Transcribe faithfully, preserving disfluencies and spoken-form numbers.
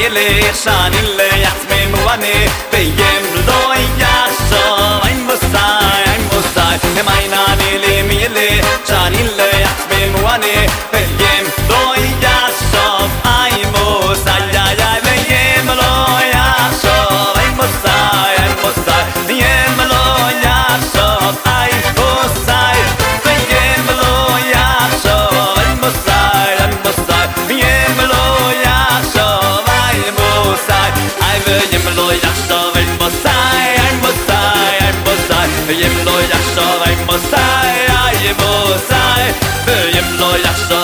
מילי שנילה יצמי מואני וים לא יחשוב אין מוסאי אין מוסאי מיינה נילי מילי שנילה יצמי מואני וים לא יחשוב אין מוסאי וים לא יחשוב אין מוסאי אין מוסאי וים לא יחשוב אין מוסאי וים לא יחשוב אין מוסאי אין מוסאי וים לא יחשוב אין מוסאי וים לא יחשוב אין מוסאי אין מוסאי אין מוסאי וים לא יחשוב אין מוסאי אין מוסאי וים לא יחשוב